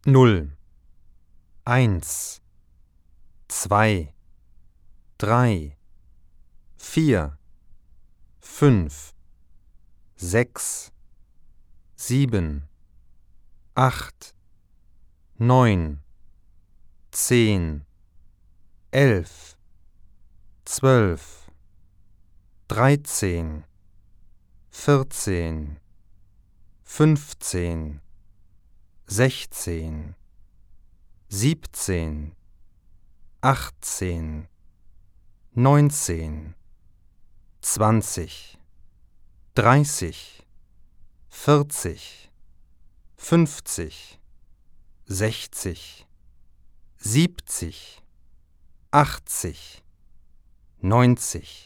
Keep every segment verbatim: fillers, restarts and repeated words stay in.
Null, eins, zwei, drei, vier, fünf, sechs, sieben, acht, neun, zehn, elf, zwölf, dreizehn, vierzehn, fünfzehn, sechzehn, siebzehn, achtzehn, neunzehn, zwanzig, dreißig, vierzig, fünfzig, sechzig, siebzig, achtzig, neunzig,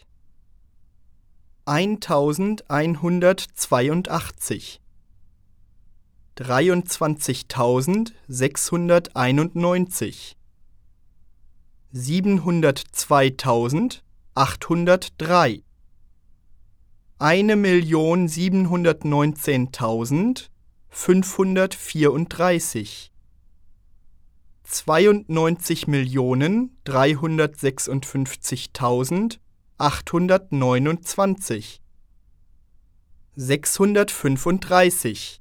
eintausendeinhundertzweiundachtzig, dreiundzwanzigtausendsechshunderteinundneunzig, siebenhundertzweitausendachthundertdrei, eine Million siebenhundertneunzehntausendfünfhundertvierunddreißig, zweiundneunzig Millionen dreihundertsechsundfünfzigtausendachthundertneunundzwanzig, sechshundertfünfunddreißig,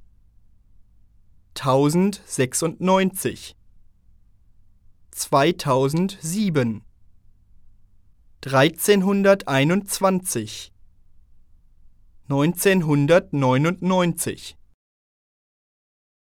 tausendsechsundneunzig, zweitausendsieben, dreizehnhunderteinundzwanzig, neunzehnhundertneunundneunzig.